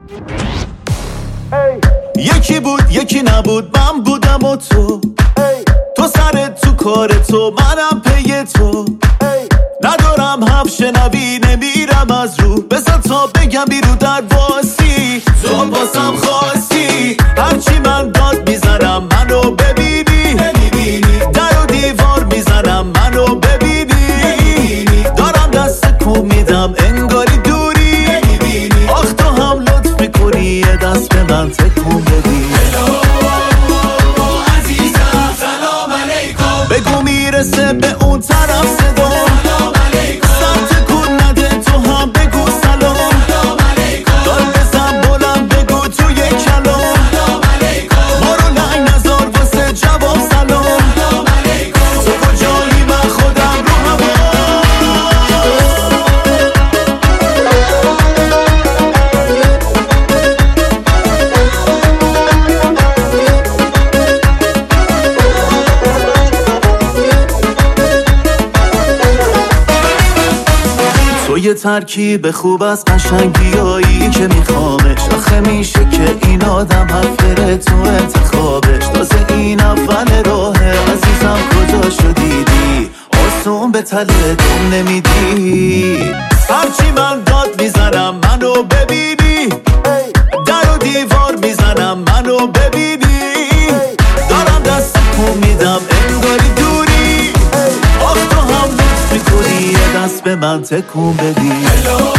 یکی بود یکی نبود، من بودم و تو سرت تو کار تو، منم پی تو. ندارم حرف شنوی، نمیرم از رو، بزن تا بگم بیرو در واسی. تو واسم خواستی، هرچی من داد میزنم منو ببینی، در و دیوار میزنم منو ببینی. دارم دست کو میدم انگاری دوری، آخ تو هم لطف میکنی یه دست به من تکون بدی. عزیزم سلام علیکم، بگو میرسه به اون طرف صدا. سلام علیکم، سر تکون نده تو هم بگو سلام. سلام علیکم، دار بزن بلند بگو توی کلام. سلام علیکم، ما رو لنگ نزار واسه جواب سلام. سلام علیکم، تو کجایی من خودم رو هوا. تو یه ترکیب خوب از قشنگیایی که میخوامش، آخه میشه که این آدم حق بره تو انتخابش. تازه این اول راهه عزیزم، کجا شدیدی آسون به تله دم نمیدی. هرچی من داد میزنم منو ببینی، در و دیوار میزنم منو ببینی. دارم دست کن میدم انگاری دوری، آخ تو هم لطف میکنی یه دست به من تکون بدی.